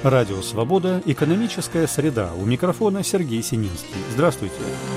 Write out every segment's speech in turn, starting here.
Радио «Свобода», экономическая среда. У микрофона Сергей Сининский. Здравствуйте.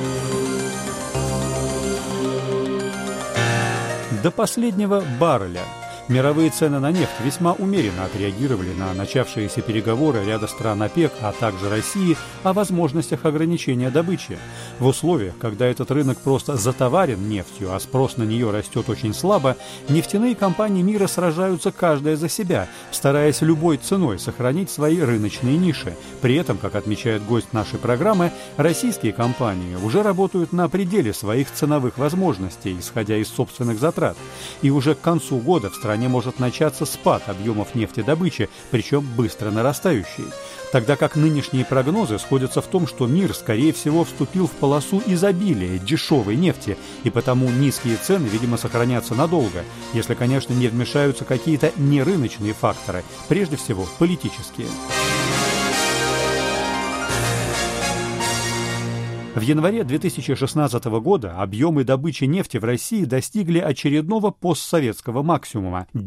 До последнего барреля. Мировые цены на нефть весьма умеренно отреагировали на начавшиеся переговоры ряда стран ОПЕК, а также России о возможностях ограничения добычи. В условиях, когда этот рынок просто затоварен нефтью, а спрос на нее растет очень слабо, нефтяные компании мира сражаются каждая за себя, стараясь любой ценой сохранить свои рыночные ниши. При этом, как отмечает гость нашей программы, российские компании уже работают на пределе своих ценовых возможностей, исходя из собственных затрат. И уже к концу года в стране может начаться спад объемов нефтедобычи, причем быстро нарастающий. Тогда как нынешние прогнозы сходятся в том, что мир, скорее всего, вступил в полосу изобилия дешевой нефти, и потому низкие цены, видимо, сохранятся надолго, если, конечно, не вмешаются какие-то нерыночные факторы, прежде всего политические. В январе 2016 года объемы добычи нефти в России достигли очередного постсоветского максимума –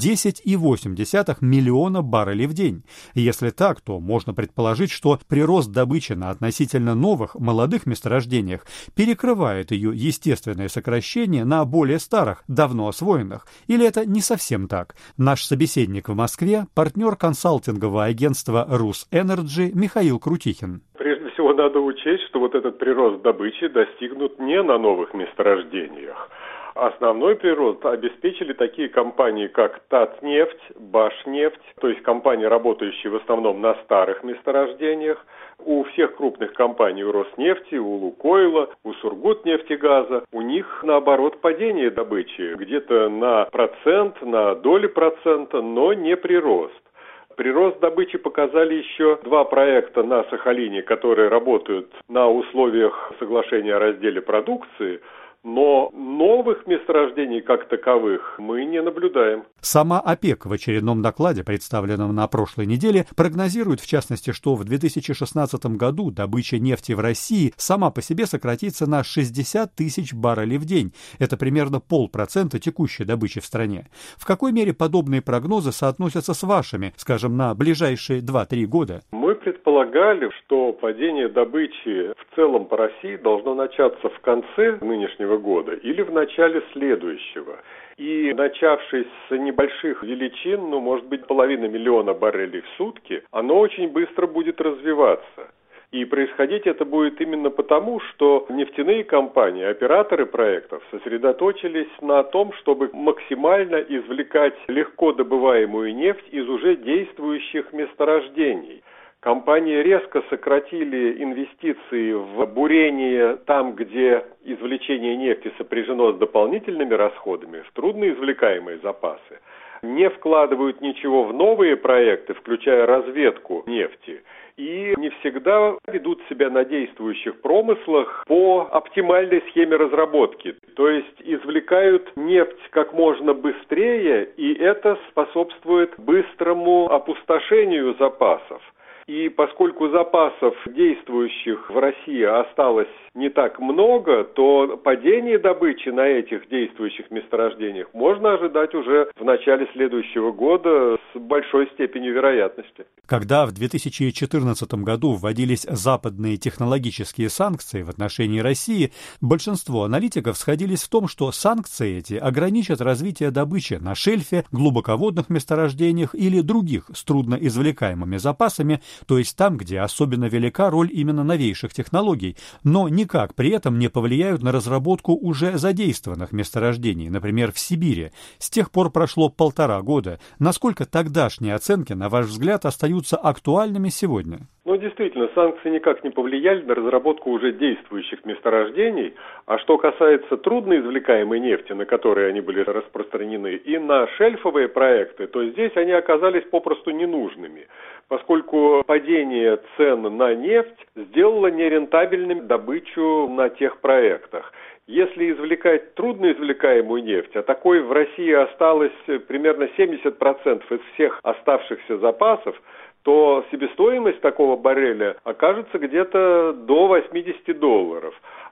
10,8 миллиона баррелей в день. Если так, то можно предположить, что прирост добычи на относительно новых, молодых месторождениях перекрывает ее естественное сокращение на более старых, давно освоенных. Или это не совсем так? Наш собеседник в Москве – партнер консалтингового агентства «Русэнерджи» Михаил Крутихин. Прежде всего надо учесть, что вот этот прирост добычи достигнут не на новых месторождениях. Основной прирост обеспечили такие компании, как Татнефть, Башнефть, то есть компании, работающие в основном на старых месторождениях. У всех крупных компаний, у Роснефти, у Лукойла, у Сургутнефтегаза, у них, наоборот, падение добычи где-то на процент, на доли процента, но не прирост. Прирост добычи показали еще два проекта на Сахалине, которые работают на условиях соглашения о разделе продукции, но новых месторождений как таковых мы не наблюдаем. Сама ОПЕК в очередном докладе, представленном на прошлой неделе, прогнозирует, в частности, что в 2016 году добыча нефти в России сама по себе сократится на 60 тысяч баррелей в день. Это примерно 0,5% текущей добычи в стране. В какой мере подобные прогнозы соотносятся с вашими, скажем, на ближайшие 2-3 года? Мы предполагали, что падение добычи в целом по России должно начаться в конце нынешнего года или в начале следующего. И начавшись с небольших величин, может быть, 500 000 баррелей в сутки, оно очень быстро будет развиваться. И происходить это будет именно потому, что нефтяные компании, операторы проектов сосредоточились на том, чтобы максимально извлекать легко добываемую нефть из уже действующих месторождений. Компании резко сократили инвестиции в бурение там, где извлечение нефти сопряжено с дополнительными расходами, в трудноизвлекаемые запасы. Не вкладывают ничего в новые проекты, включая разведку нефти, и не всегда ведут себя на действующих промыслах по оптимальной схеме разработки. То есть извлекают нефть как можно быстрее, и это способствует быстрому опустошению запасов. И поскольку запасов действующих в России осталось не так много, то падение добычи на этих действующих месторождениях можно ожидать уже в начале следующего года с большой степенью вероятности. Когда в 2014 году вводились западные технологические санкции в отношении России, большинство аналитиков сходились в том, что санкции эти ограничат развитие добычи на шельфе, глубоководных месторождениях или других с трудноизвлекаемыми запасами, то есть там, где особенно велика роль именно новейших технологий, но никак при этом не повлияют на разработку уже задействованных месторождений, например, в Сибири. С тех пор прошло 1,5 года. Насколько тогдашние оценки, на ваш взгляд, остаются актуальными сегодня? Действительно, санкции никак не повлияли на разработку уже действующих месторождений, а что касается трудноизвлекаемой нефти, на которой они были распространены, и на шельфовые проекты, то здесь они оказались попросту ненужными, поскольку падение цен на нефть сделало нерентабельной добычу на тех проектах. Если извлекать трудноизвлекаемую нефть, а такой в России осталось примерно 70% из всех оставшихся запасов, то себестоимость такого барреля окажется где-то до $80.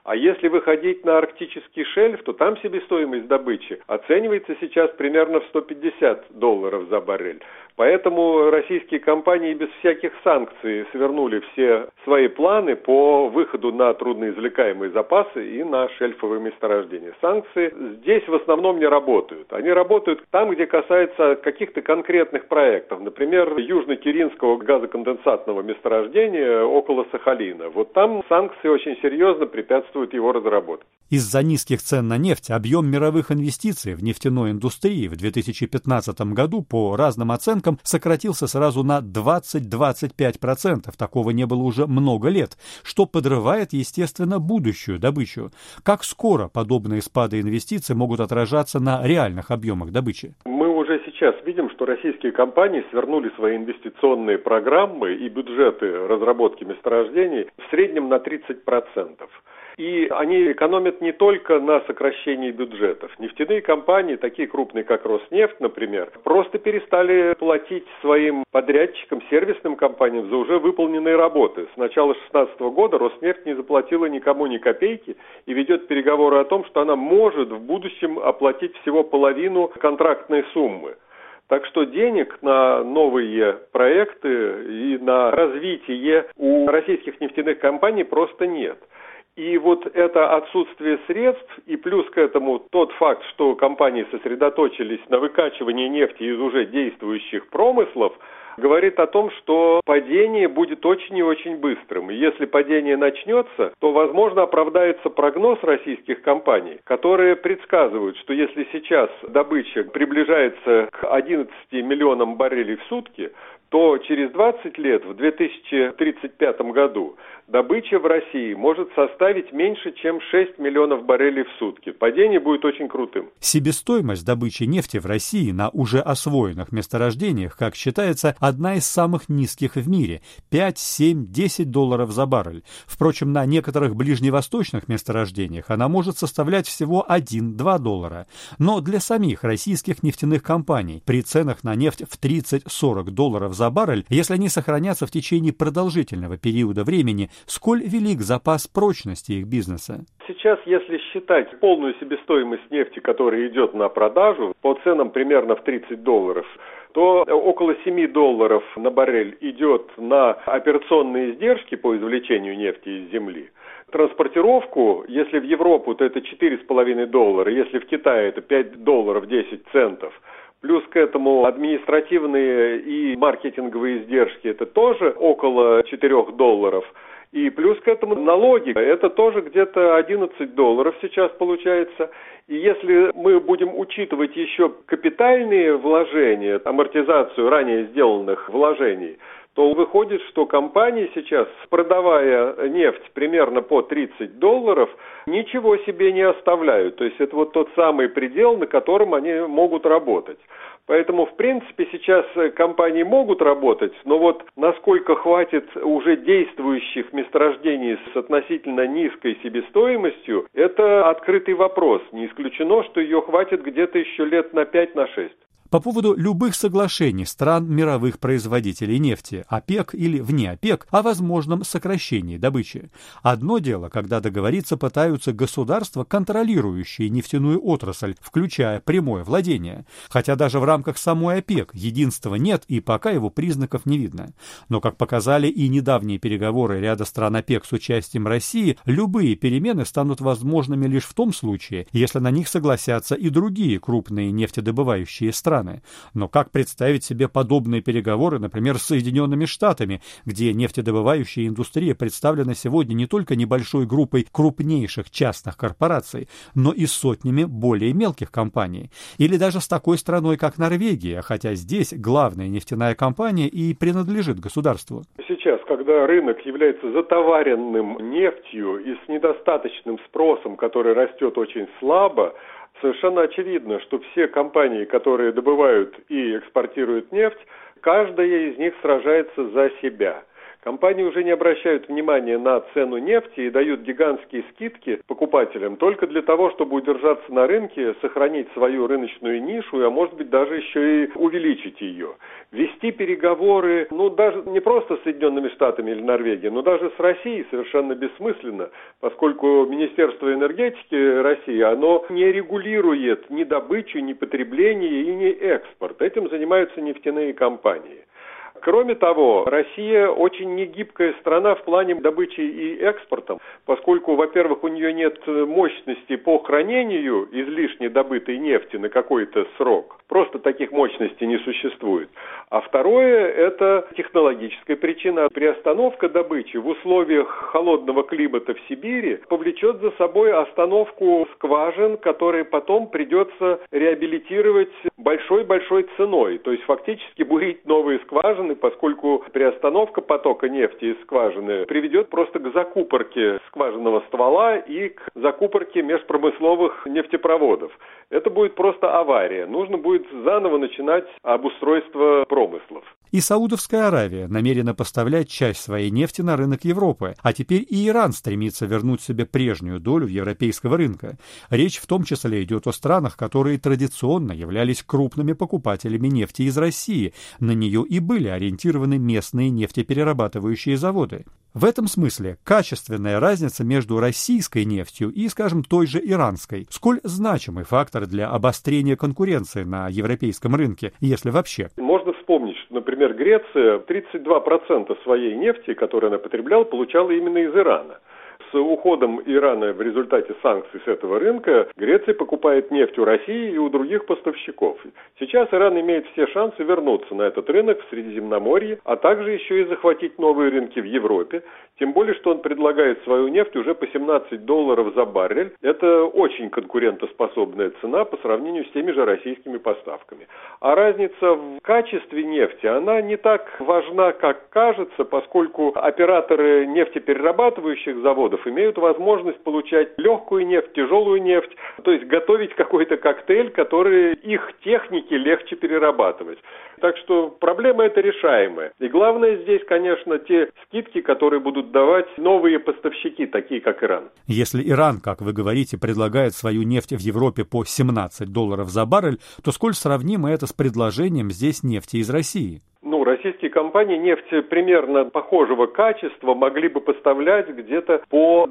А если выходить на арктический шельф, то там себестоимость добычи оценивается сейчас примерно в $150 за баррель. Поэтому российские компании без всяких санкций свернули все свои планы по выходу на трудноизвлекаемые запасы и на шельфовые месторождения. Санкции здесь в основном не работают. Они работают там, где касается каких-то конкретных проектов. Например, Южно-Киринского газоконденсатного месторождения около Сахалина. Вот там санкции очень серьезно препятствуют его разработке. Из-за низких цен на нефть объем мировых инвестиций в нефтяной индустрии в 2015 году по разным оценкам сократился сразу на 20-25%. Такого не было уже много лет, что подрывает, естественно, будущую добычу. Как скоро подобные спады инвестиций могут отражаться на реальных объемах добычи? Мы уже сейчас видим, что российские компании свернули свои инвестиционные программы и бюджеты разработки месторождений в среднем на 30%. И они экономят не только на сокращении бюджетов. Нефтяные компании, такие крупные, как Роснефть, например, просто перестали платить своим подрядчикам, сервисным компаниям за уже выполненные работы. С начала 2016 года Роснефть не заплатила никому ни копейки и ведет переговоры о том, что она может в будущем оплатить всего половину контрактной суммы. Так что денег на новые проекты и на развитие у российских нефтяных компаний просто нет. И вот это отсутствие средств и плюс к этому тот факт, что компании сосредоточились на выкачивании нефти из уже действующих промыслов, говорит о том, что падение будет очень и очень быстрым. И если падение начнется, то, возможно, оправдается прогноз российских компаний, которые предсказывают, что если сейчас добыча приближается к 11 миллионам баррелей в сутки, то через 20 лет, в 2035 году, добыча в России может составить меньше, чем 6 миллионов баррелей в сутки. Падение будет очень крутым. Себестоимость добычи нефти в России на уже освоенных месторождениях, как считается, одна из самых низких в мире – 5, 7, 10 долларов за баррель. Впрочем, на некоторых ближневосточных месторождениях она может составлять всего 1-2 доллара. Но для самих российских нефтяных компаний при ценах на нефть в 30-40 долларов за баррель, если они сохранятся в течение продолжительного периода времени, сколь велик запас прочности их бизнеса? Сейчас, если считать полную себестоимость нефти, которая идет на продажу, по ценам примерно в 30 долларов, то около 7 долларов на баррель идет на операционные издержки по извлечению нефти из земли. Транспортировку, если в Европу, то это 4,5 доллара, если в Китае это 5 долларов 10 центов. Плюс к этому административные и маркетинговые издержки, это тоже около 4 долларов. И плюс к этому налоги, это тоже где-то 11 долларов сейчас получается. И если мы будем учитывать еще капитальные вложения, амортизацию ранее сделанных вложений, то выходит, что компании сейчас, продавая нефть примерно по 30 долларов, ничего себе не оставляют. То есть это вот тот самый предел, на котором они могут работать. Поэтому, в принципе, сейчас компании могут работать, но вот насколько хватит уже действующих месторождений с относительно низкой себестоимостью, это открытый вопрос. Не исключено, что ее хватит где-то еще лет на 5-6. По поводу любых соглашений стран мировых производителей нефти, ОПЕК или вне ОПЕК, о возможном сокращении добычи. Одно дело, когда договориться пытаются государства, контролирующие нефтяную отрасль, включая прямое владение. Хотя даже в рамках самой ОПЕК единства нет и пока его признаков не видно. Но, как показали и недавние переговоры ряда стран ОПЕК с участием России, любые перемены станут возможными лишь в том случае, если на них согласятся и другие крупные нефтедобывающие страны. Но как представить себе подобные переговоры, например, с Соединенными Штатами, где нефтедобывающая индустрия представлена сегодня не только небольшой группой крупнейших частных корпораций, но и сотнями более мелких компаний? Или даже с такой страной, как Норвегия, хотя здесь главная нефтяная компания и принадлежит государству? Сейчас, когда рынок является затоваренным нефтью и с недостаточным спросом, который растет очень слабо, совершенно очевидно, что все компании, которые добывают и экспортируют нефть, каждая из них сражается за себя. Компании уже не обращают внимания на цену нефти и дают гигантские скидки покупателям только для того, чтобы удержаться на рынке, сохранить свою рыночную нишу, а может быть даже еще и увеличить ее. Вести переговоры, даже не просто с Соединенными Штатами или Норвегией, но даже с Россией совершенно бессмысленно, поскольку Министерство энергетики России, оно не регулирует ни добычу, ни потребление и ни экспорт. Этим занимаются нефтяные компании. Кроме того, Россия очень негибкая страна в плане добычи и экспорта, поскольку, во-первых, у нее нет мощности по хранению излишне добытой нефти на какой-то срок. Просто таких мощностей не существует. А второе – это технологическая причина. Приостановка добычи в условиях холодного климата в Сибири повлечет за собой остановку скважин, которые потом придется реабилитировать большой-большой ценой. То есть фактически бурить новые скважины, поскольку приостановка потока нефти из скважины приведет просто к закупорке скважинного ствола и к закупорке межпромысловых нефтепроводов. Это будет просто авария. Нужно будет заново начинать обустройство промыслов. И Саудовская Аравия намерена поставлять часть своей нефти на рынок Европы, а теперь и Иран стремится вернуть себе прежнюю долю европейского рынка. Речь в том числе идет о странах, которые традиционно являлись крупными покупателями нефти из России. На нее и были ориентированы местные нефтеперерабатывающие заводы. В этом смысле качественная разница между российской нефтью и, скажем, той же иранской, сколь значимый фактор для обострения конкуренции на европейском рынке, если вообще. Можно вспомнить, что, например, Греция 32% своей нефти, которую она потребляла, получала именно из Ирана. С уходом Ирана в результате санкций с этого рынка Греция покупает нефть у России и у других поставщиков. Сейчас Иран имеет все шансы вернуться на этот рынок в Средиземноморье, а также еще и захватить новые рынки в Европе. Тем более, что он предлагает свою нефть уже по $17 за баррель. Это очень конкурентоспособная цена по сравнению с теми же российскими поставками. А разница в качестве нефти, она не так важна, как кажется, поскольку операторы нефтеперерабатывающих заводов имеют возможность получать легкую нефть, тяжелую нефть, то есть готовить какой-то коктейль, который их технике легче перерабатывать. Так что проблема эта решаемая. И главное здесь, конечно, те скидки, которые будут давать новые поставщики, такие как Иран. Если Иран, как вы говорите, предлагает свою нефть в Европе по $17 за баррель, то сколь сравнимо это с предложением здесь нефти из России? Российские компании нефть примерно похожего качества могли бы поставлять где-то по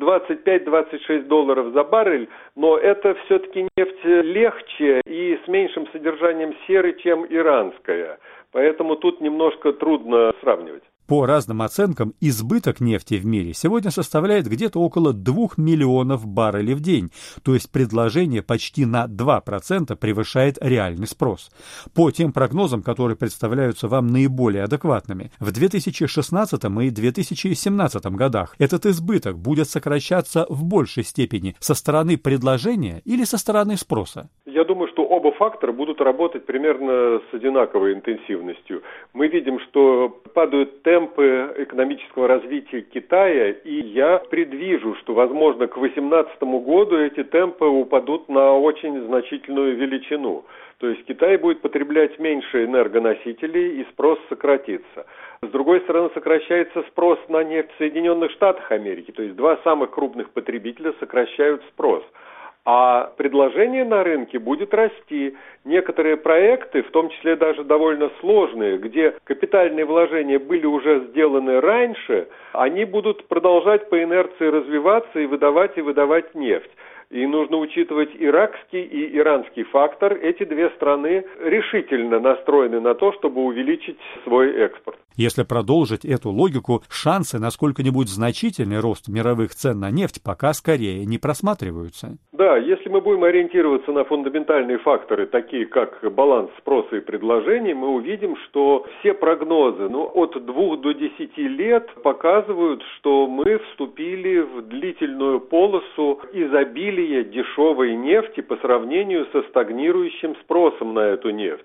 $25-26 за баррель, но это все-таки нефть легче и с меньшим содержанием серы, чем иранская. Поэтому тут немножко трудно сравнивать. По разным оценкам, избыток нефти в мире сегодня составляет где-то около 2 миллионов баррелей в день, то есть предложение почти на 2% превышает реальный спрос. По тем прогнозам, которые представляются вам наиболее адекватными, в 2016 и 2017 годах этот избыток будет сокращаться в большей степени со стороны предложения или со стороны спроса? Я думаю, что оба фактора будут работать примерно с одинаковой интенсивностью. Мы видим, что падают темпы экономического развития Китая, и я предвижу, что, возможно, к 2018 году эти темпы упадут на очень значительную величину. То есть Китай будет потреблять меньше энергоносителей и спрос сократится. С другой стороны, сокращается спрос на нефть в Соединенных Штатах Америки, то есть два самых крупных потребителя сокращают спрос. А предложение на рынке будет расти. Некоторые проекты, в том числе даже довольно сложные, где капитальные вложения были уже сделаны раньше, они будут продолжать по инерции развиваться и выдавать нефть. И нужно учитывать иракский и иранский фактор. Эти две страны решительно настроены на то, чтобы увеличить свой экспорт. Если продолжить эту логику, шансы на сколько-нибудь значительный рост мировых цен на нефть пока скорее не просматриваются. Да, если мы будем ориентироваться на фундаментальные факторы, такие как баланс спроса и предложений, мы увидим, что все прогнозы от 2 до 10 лет показывают, что мы вступили в длительную полосу изобилия дешевой нефти по сравнению со стагнирующим спросом на эту нефть.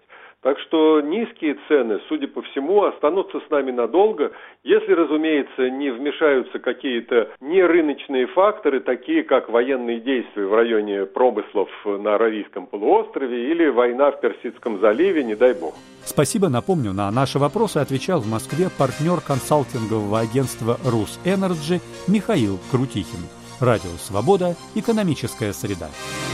Так что низкие цены, судя по всему, останутся с нами надолго, если, разумеется, не вмешаются какие-то нерыночные факторы, такие как военные действия в районе промыслов на Аравийском полуострове или война в Персидском заливе, не дай бог. Спасибо. Напомню, на наши вопросы отвечал в Москве партнер консалтингового агентства «Русэнерджи» Михаил Крутихин. Радио «Свобода». Экономическая среда.